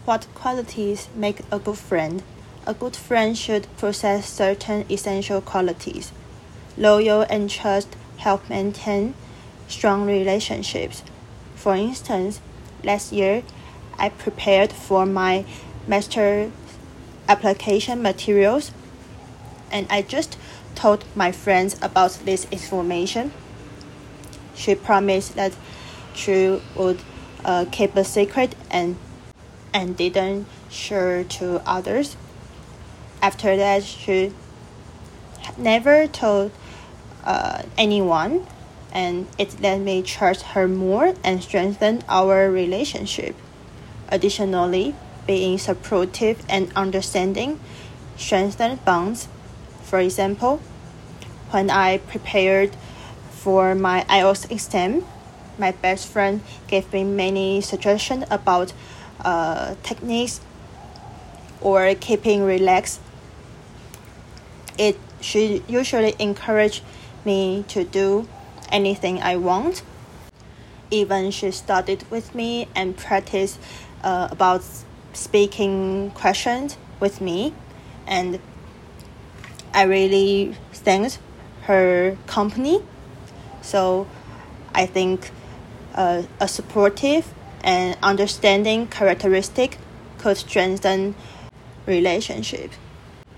What qualities make a good friend? A good friend should possess certain essential qualities. Loyal and trust help maintain strong relationships. For instance, last year, I prepared for my master application materials, and I just told my friends about this information. She promised that she would keep a secret and didn't share to others. After that, she never told anyone, and it let me trust her more and strengthen our relationship. Additionally, being supportive and understanding strengthen bonds. For example, when I prepared for my IELTS exam, my best friend gave me many suggestions about techniques or keeping relaxed. She usually encouraged me to do anything I want. Even she studied with me and practiced about speaking questions with me, and I really thanked her company. So I think a supportive and understanding characteristic could strengthen relationship.